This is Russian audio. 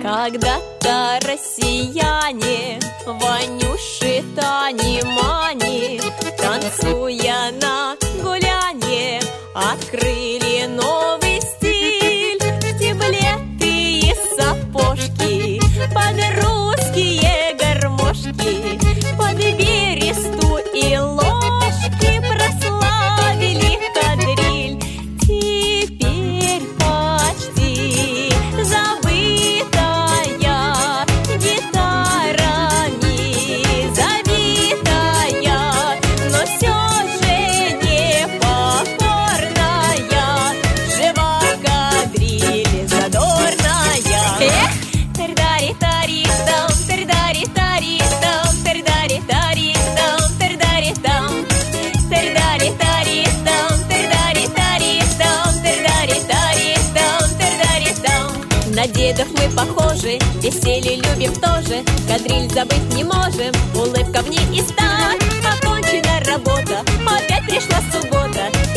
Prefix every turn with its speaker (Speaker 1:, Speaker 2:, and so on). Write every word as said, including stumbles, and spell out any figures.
Speaker 1: Когда-то россияне, Ванюши, Тани, Мани, танцуя на гулянье, открыли новый стиль. Штиблеты и сапожки под русские гармошки, под бересту и ложки прославили кадриль. Теперь почти забытая, гитарами забитая, но все же непокорная, жива кадриль задорная. Эх! Тердари-тари-там, тердари-тари-там, тердари-тари-там, тердари-там, тердари-тари-там, тердари-тари-там, тердари-тари-там, тердари-там. На дедов мы похожи, веселье любим тоже, кадриль забыть не можем, улыбка в ней и стать. Окончена работа, опять пришла суббота,